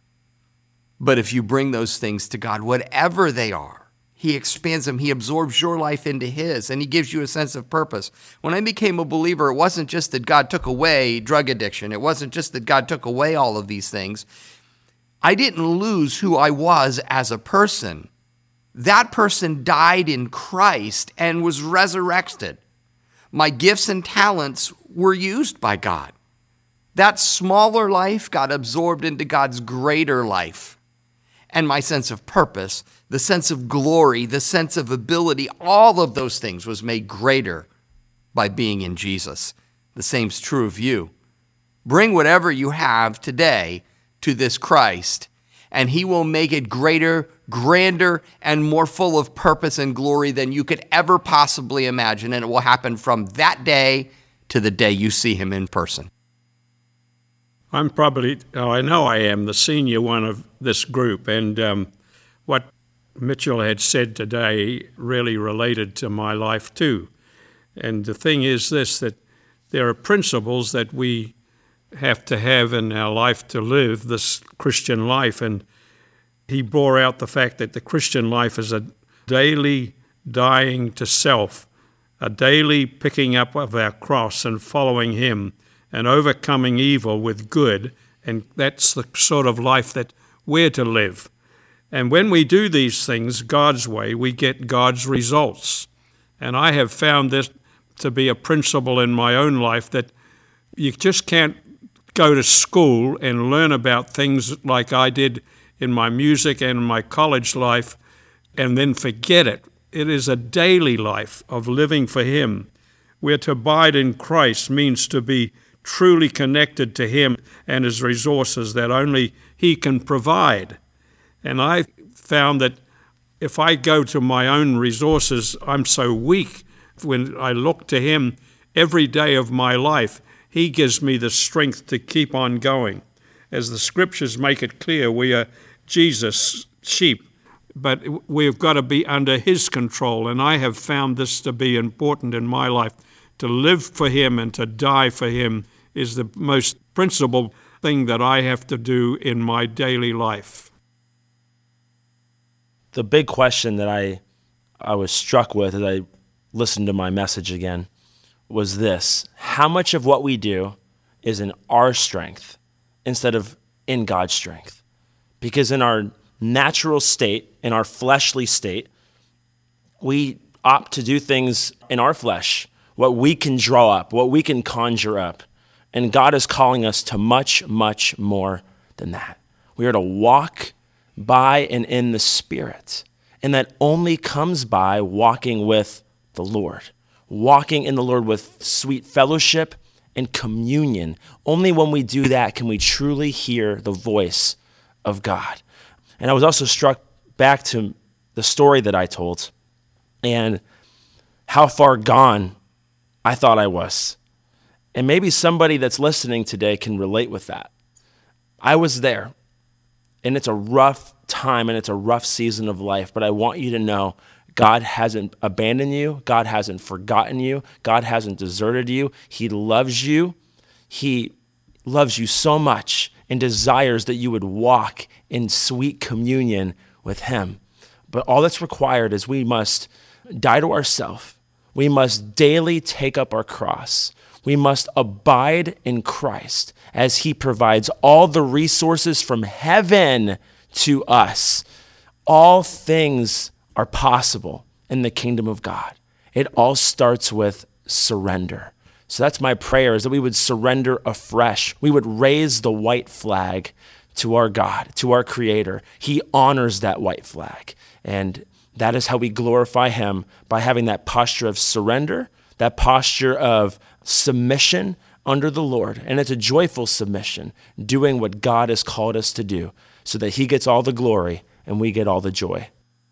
But if you bring those things to God, whatever they are, he expands them, he absorbs your life into his, and he gives you a sense of purpose. When I became a believer, it wasn't just that God took away drug addiction. It wasn't just that God took away all of these things. I didn't lose who I was as a person. That person died in Christ and was resurrected. My gifts and talents were used by God. That smaller life got absorbed into God's greater life. And my sense of purpose, the sense of glory, the sense of ability, all of those things was made greater by being in Jesus. The same's true of you. Bring whatever you have today to this Christ, and he will make it greater, grander, and more full of purpose and glory than you could ever possibly imagine. And it will happen from that day to the day you see him in person. I'm probably, oh, I know I am the senior one of this group, and um, what Mitchell had said today really related to my life too. And the thing is this, that there are principles that we have to have in our life to live this Christian life, and he bore out the fact that the Christian life is a daily dying to self, a daily picking up of our cross and following him and overcoming evil with good, and that's the sort of life that we're to live. And when we do these things God's way, we get God's results. And I have found this to be a principle in my own life, that you just can't go to school and learn about things like I did in my music and my college life and then forget it. It is a daily life of living for Him. We're to abide in Christ means to be truly connected to Him and His resources that only He can provide. And I found that if I go to my own resources, I'm so weak. When I look to Him every day of my life, He gives me the strength to keep on going. As the Scriptures make it clear, we are Jesus' sheep, but we've got to be under His control. And I have found this to be important in my life. To live for Him and to die for Him is the most principal thing that I have to do in my daily life. The big question that I I was struck with as I listened to my message again was this: how much of what we do is in our strength instead of in God's strength? Because in our natural state, in our fleshly state, we opt to do things in our flesh, what we can draw up, what we can conjure up. And God is calling us to much, much more than that. We are to walk by and in the Spirit. And that only comes by walking with the Lord, walking in the Lord with sweet fellowship and communion. Only when we do that can we truly hear the voice of God. And I was also struck back to the story that I told and how far gone I thought I was. And maybe somebody that's listening today can relate with that. I was there, and it's a rough time and it's a rough season of life, but I want you to know God hasn't abandoned you. God hasn't forgotten you. God hasn't deserted you. He loves you. He loves you so much and desires that you would walk in sweet communion with Him. But all that's required is we must die to ourselves. We must daily take up our cross. We must abide in Christ as He provides all the resources from heaven to us. All things are possible in the kingdom of God. It all starts with surrender. So that's my prayer, is that we would surrender afresh. We would raise the white flag to our God, to our Creator. He honors that white flag. And that is how we glorify Him, by having that posture of surrender, that posture of submission under the Lord. And it's a joyful submission, doing what God has called us to do so that He gets all the glory and we get all the joy.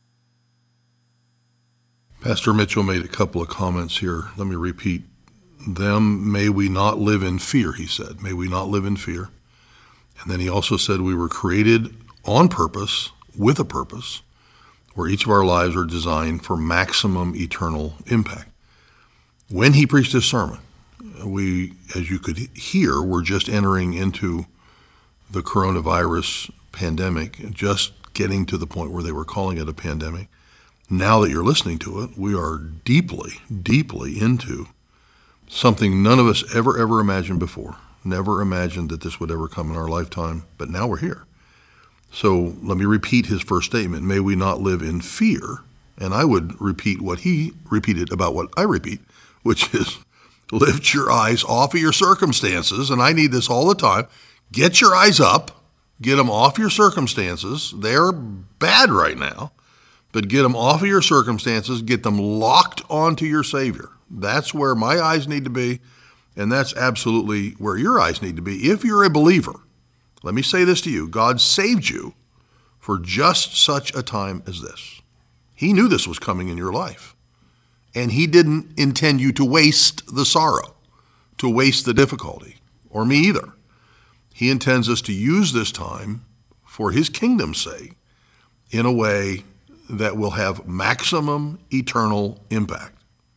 Pastor Mitchell made a couple of comments here. Let me repeat them. May we not live in fear, he said. May we not live in fear. And then he also said we were created on purpose, with a purpose, where each of our lives are designed for maximum eternal impact. When he preached this sermon, we, as you could hear, were just entering into the coronavirus pandemic, just getting to the point where they were calling it a pandemic. Now that you're listening to it, we are deeply, deeply into something none of us ever, ever imagined before. Never imagined that this would ever come in our lifetime, but now we're here. So let me repeat his first statement. May we not live in fear. And I would repeat what he repeated about what I repeat, which is lift your eyes off of your circumstances. And I need this all the time. Get your eyes up. Get them off your circumstances. They're bad right now. But get them off of your circumstances. Get them locked onto your Savior. That's where my eyes need to be. And that's absolutely where your eyes need to be. If you're a believer, let me say this to you. God saved you for just such a time as this. He knew this was coming in your life. And he didn't intend you to waste the sorrow, to waste the difficulty, or me either. He intends us to use this time for his kingdom's sake in a way that will have maximum eternal impact.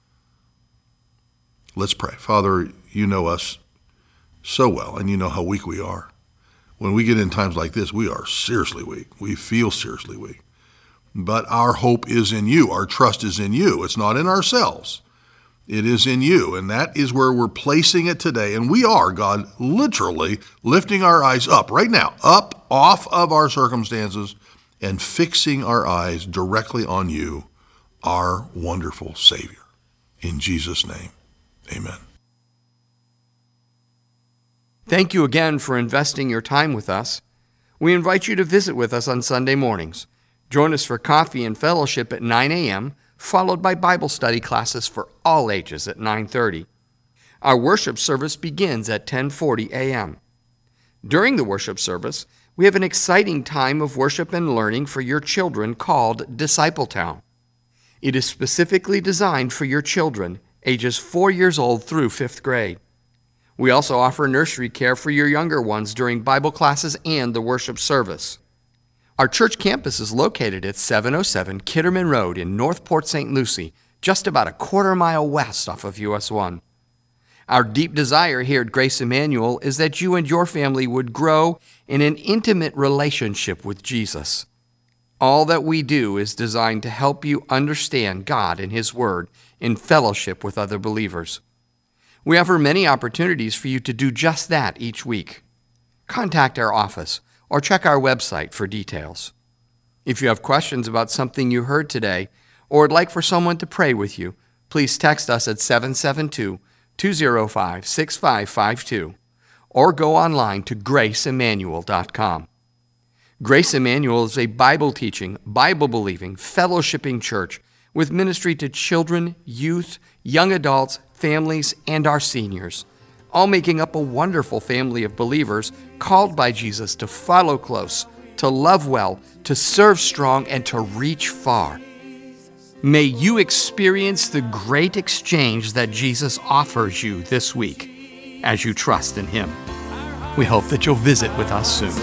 Let's pray. Father, you know us so well, and you know how weak we are. When we get in times like this, we are seriously weak. We feel seriously weak. But our hope is in you. Our trust is in you. It's not in ourselves. It is in you. And that is where we're placing it today. And we are, God, literally lifting our eyes up right now, up off of our circumstances and fixing our eyes directly on you, our wonderful Savior. In Jesus' name, amen. Thank you again for investing your time with us. We invite you to visit with us on Sunday mornings. Join us for coffee and fellowship at nine a.m., followed by Bible study classes for all ages at nine thirty. Our worship service begins at ten forty a.m. During the worship service, we have an exciting time of worship and learning for your children called Discipletown. It is specifically designed for your children, ages four years old through fifth grade. We also offer nursery care for your younger ones during Bible classes and the worship service. Our church campus is located at seven oh seven Kitterman Road in North Port Saint Lucie, just about a quarter mile west off of U S one. Our deep desire here at Grace Emmanuel is that you and your family would grow in an intimate relationship with Jesus. All that we do is designed to help you understand God and His Word in fellowship with other believers. We offer many opportunities for you to do just that each week. Contact our office or check our website for details. If you have questions about something you heard today or would like for someone to pray with you, please text us at seven seven two, two oh five, six five five two or go online to grace emmanuel dot com. Grace Emmanuel is a Bible-teaching, Bible-believing, fellowshipping church with ministry to children, youth, young adults, families, and our seniors, all making up a wonderful family of believers called by Jesus to follow close, to love well, to serve strong, and to reach far. May you experience the great exchange that Jesus offers you this week as you trust in Him. We hope that you'll visit with us soon.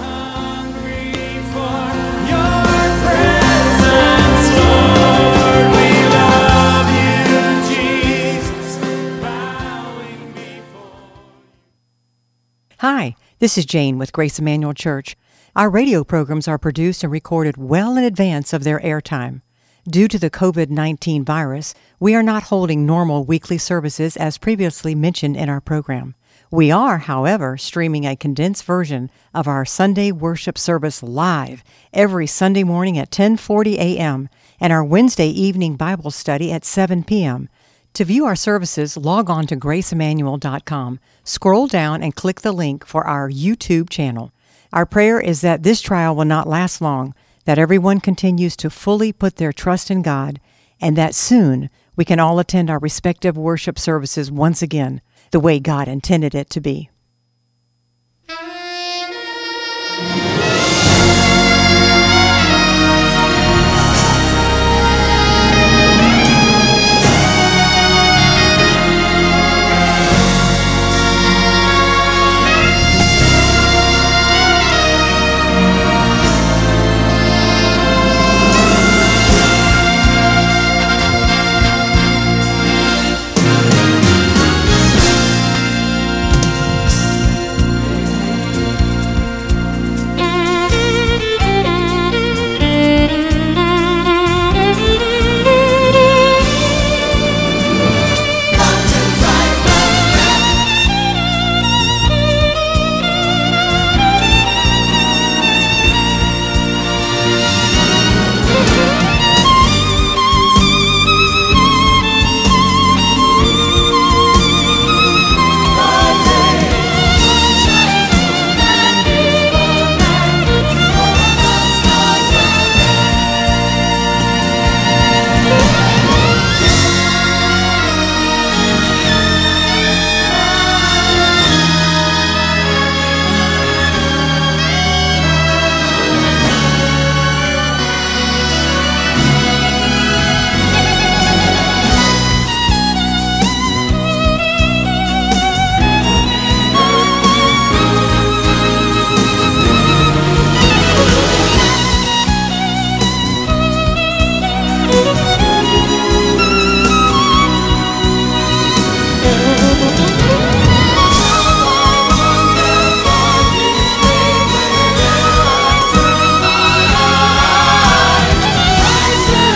Hi, this is Jane with Grace Emmanuel Church. Our radio programs are produced and recorded well in advance of their airtime. Due to the covid nineteen virus, we are not holding normal weekly services as previously mentioned in our program. We are, however, streaming a condensed version of our Sunday worship service live every Sunday morning at ten forty a.m. and our Wednesday evening Bible study at seven p.m. To view our services, log on to grace emmanuel dot com, scroll down and click the link for our YouTube channel. Our prayer is that this trial will not last long, that everyone continues to fully put their trust in God, and that soon we can all attend our respective worship services once again, the way God intended it to be.